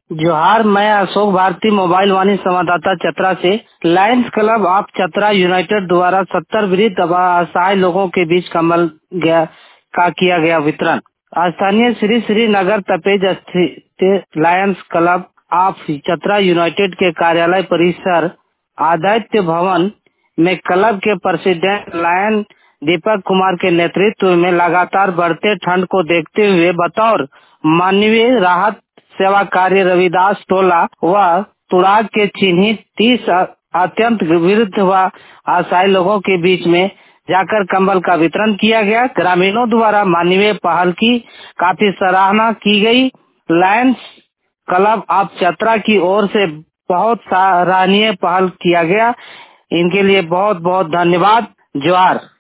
जोहार, मैं अशोक भारती मोबाइल वाणी संवाददाता चतरा से। Lions club of Chatra united द्वारा 70 वृद्ध असहाय लोगों के बीच कम्बल का किया गया वितरण। स्थानीय श्री श्री नगर तपेज स्थित lions club of Chatra united के कार्यालय परिसर आदित्य भवन में क्लब के प्रेसिडेंट लायन दीपक कुमार के नेतृत्व में लगातार बढ़ते ठंड को देखते हुए बतौर मानवीय राहत सेवा कार्य रविदास टोला व तुराग के चिन्हित 30 अत्यंत वृद्ध व असहाय लोगों के बीच में जाकर कंबल का वितरण किया गया। ग्रामीणों द्वारा मानवीय पहल की काफी सराहना की गई। लायंस क्लब ऑफ चतरा की ओर से बहुत सराहनीय पहल किया गया। इनके लिए बहुत बहुत धन्यवाद। जोहार।